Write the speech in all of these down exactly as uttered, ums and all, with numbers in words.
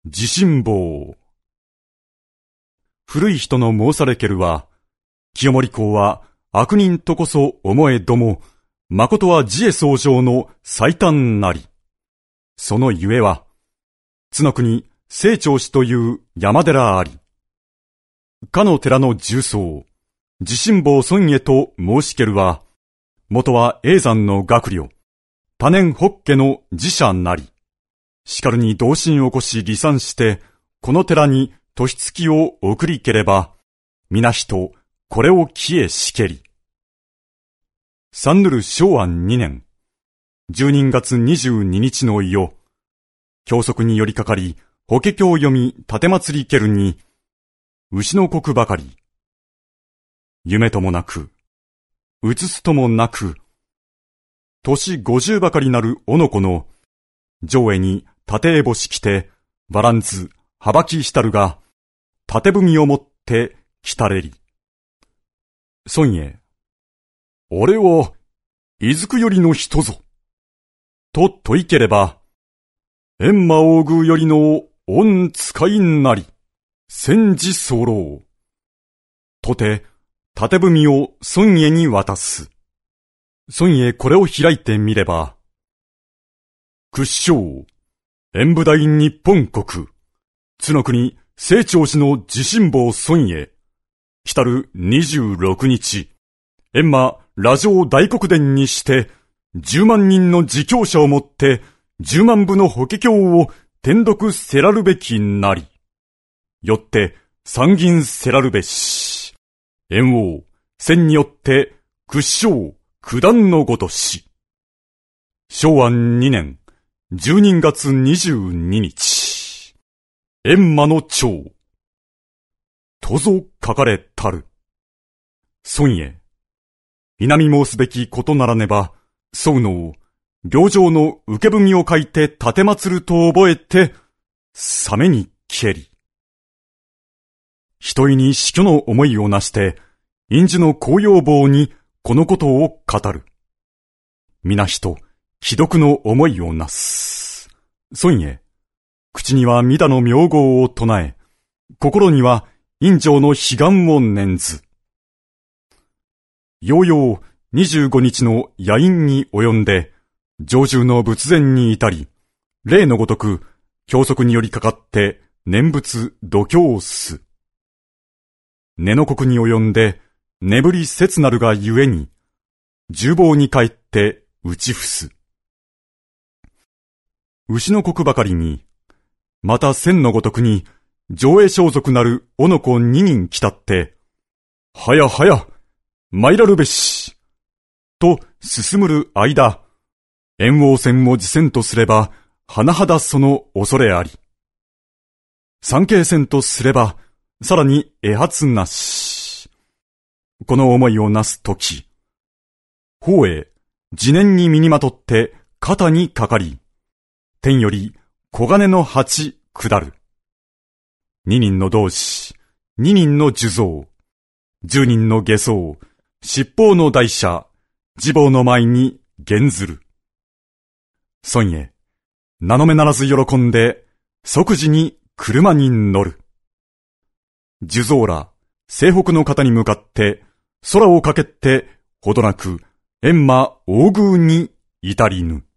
自信坊。古い人の申されけるは、清盛公は悪人とこそ思えども、誠は自衛僧正の最短なり。そのゆえは、津の国清張寺という山寺あり。かの寺の重僧、自信坊孫へと申しけるは、元は叡山の学寮、多年法華の寺社なり。しかるに同心を起こし離散して、この寺に年月を送りければ、皆人、これを消えしけり。三ぬる昭安二年、十人月二十二日の夜、教則によりかかり、法華経を読み、立て祭りけるに、牛の国ばかり。夢ともなく、うつすともなく、年五十ばかりなるおの子の、上へに縦えぼし着て、バランズ、はばきしたるが、縦踏みをもって来たれり。孫へ、俺は、いずくよりの人ぞ。と問いければ、閻魔王宮よりの御使いなり、戦時候。とて、縦踏みを孫へに渡す。孫へこれを開いてみれば、屈将、演武大日本国、津の国清張寺の自信坊孫へ、来たる二十六日、閻魔羅城大国殿にして、十万人の自供者をもって、十万部の法華経を転読せらるべきなり。よって参議せらるべし。閻王、戦によって、屈将、九段のごとし。昭安二年、十人月二十二日。閻魔の長。とぞ書かれたる。孫へ。南申すべきことならねば、宋の行状の受け踏みを書いて立て祭ると覚えて、さめにけり。ひといに死去の思いをなして、院樹の公用坊にこのことを語る。皆人、秘読の思いをなす。孫へ、口には弥陀の名号を唱え、心には院上の悲願を念ず。ようよう二十五日の夜陰に及んで、上重の仏前に至り、例のごとく、教則によりかかって、念仏度胸をす。根の国に及んで、眠り切なるがゆえに、重棒に帰って打ち伏す。牛の国ばかりに、また千のごとくに、上映装束なるおの子二人来たって、はやはや、参らるべし。と進むる間、猿翁戦を自戦とすれば、甚だその恐れあり。三慶戦とすれば、さらに絵発なし。この思いをなすとき、法へ自念に身にまとって肩にかかり、天より黄金の鉢下る。二人の同志、二人の樹蔵、十人の下僧、七宝の大社、自坊の前に現ずる。孫へ、名の目ならず喜んで、即時に車に乗る。樹蔵ら、西北の方に向かって、空をかけて、ほどなく、閻魔王宮に至りぬ。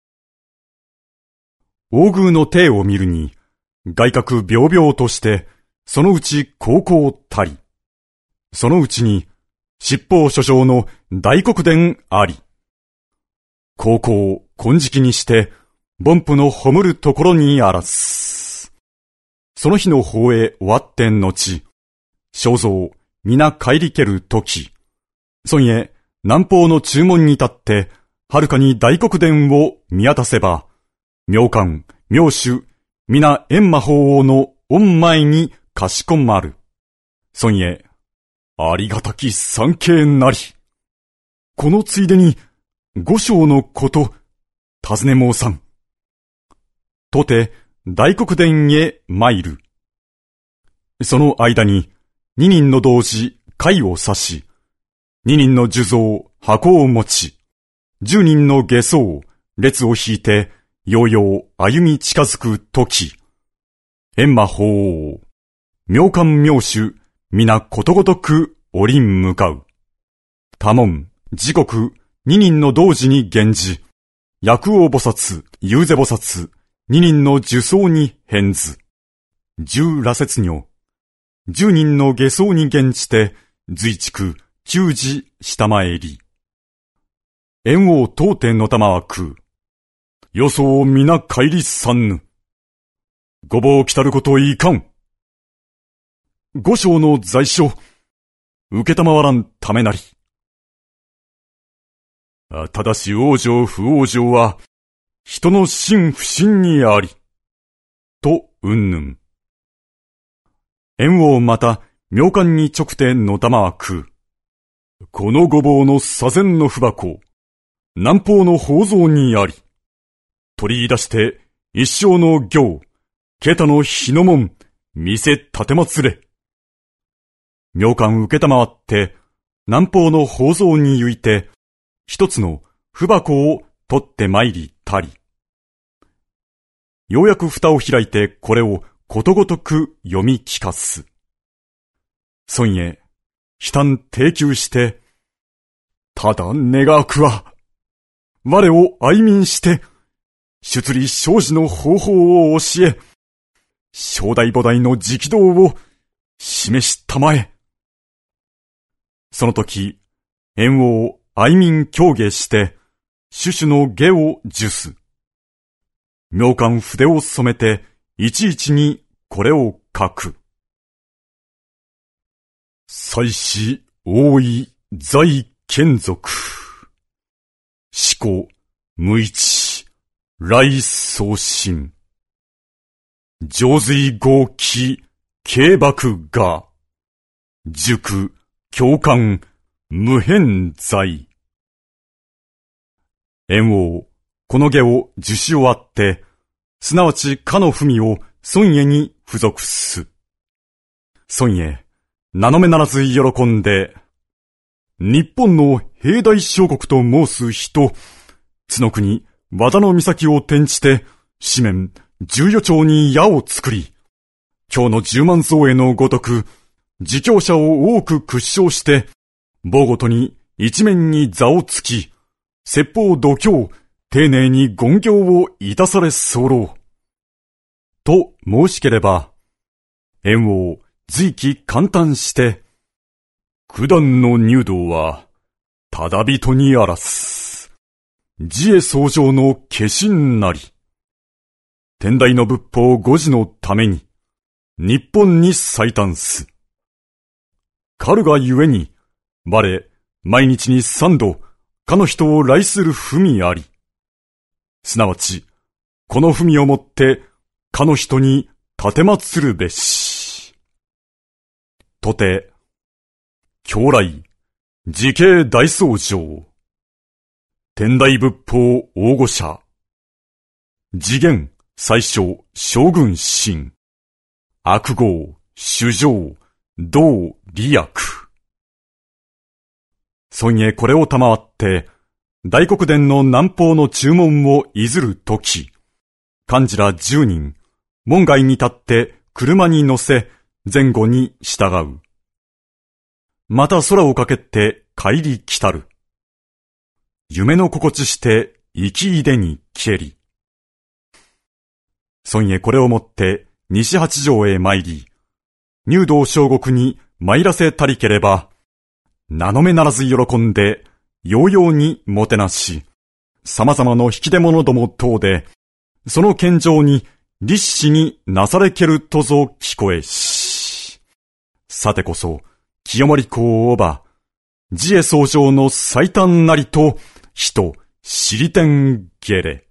王宮の体を見るに、外角びょうびょうとして、そのうち高校たり。そのうちに、七宝所掌の大国殿あり。高校を金色にして、凡夫の褒むるところにあらす。その日の法へ終わってん後、正蔵、皆帰りけるとき、孫へ南方の中門に立って、はるかに大国殿を見渡せば、明官、明主、皆閻魔法王の御前にかしこまる。孫へ、ありがたき参詣なり。このついでに、五章のこと、尋ね申さん。とて、大国殿へ参る。その間に、二人の同志、貝を刺し、二人の樹蔵、箱を持ち、十人の下僧、列を引いて、ようよう歩み近づくとき、 閻魔法王、妙観妙手、皆ことごとく折り向かう。多聞、時刻、二人の同時に現じ、薬王菩薩、遊世菩薩、二人の受相に変ず。十羅刹如、十人の下相に現じて、随畜、九時下参り。縁王当天の玉は空。予想を皆帰りさんぬ。ごぼう来たることいかん。五章の在所、受けたまわらんためなり。ただし往生不往生は、人の心不信にあり。と、うんぬん。縁王また、妙観に直ての玉は空。このごぼうの左前の符箱、南方の宝蔵にあり。取り出して、一生の行、桁の日の門、店立てまつれ。妙観受けたまわって、南方の宝蔵にゆいて、一つの符箱を取って参りたり。ようやく蓋を開いてこれをことごとく読み聞かす。孫へ、悲嘆低求して、ただ願わくは、我を愛民して、出離生死の方法を教え、正代菩提の直道を示したまえ。その時、縁王愛民協下して、種々の下を授す。妙観筆を染めて、いちいちにこれを書く。祭祀、王位、在、眷属。四庫、無一、来送信。上髄合気、軽幕が。塾、教官、無変在。縁王、この下を受し終わって、すなわちかの文を孫へに付属す。孫へ、名の目ならず喜んで、日本の平大小国と申す人、津の国、和田の岬を転じて、四面、十余町に矢を作り、今日の十万増へのごとく、自強者を多く屈掌して、某ごとに一面に座をつき、説法度胸、丁寧に言行をいたされ候。と申しければ、縁王、随記簡単して、九段の入道は、ただ人にあらす。自衛創上の化身なり。天台の仏法五時のために、日本に最短す。かるがゆえに、我、毎日に三度、かの人を来する文あり。すなわち、この文をもって、かの人に立てまつるべし。とて、将来、自警大僧正。天台仏法大御社。次元、最小、将軍神。悪号、主上、道、利益。孫へこれを賜って、大黒殿の南方の注文をいずるとき、幹事ら十人、門外に立って車に乗せ、前後に従う。また空をかけて帰り来たる。夢の心地して生きいでに消えり。孫へこれをもって西八条へ参り、入道小国に参らせたりければ、名の目ならず喜んで、ようようにもてなし、様々の引き出物ども等で、その献上に立志になされけるとぞ聞こえし。さてこそ、清盛公をば、自衛創上の最短なりと、人、知りてんげれ。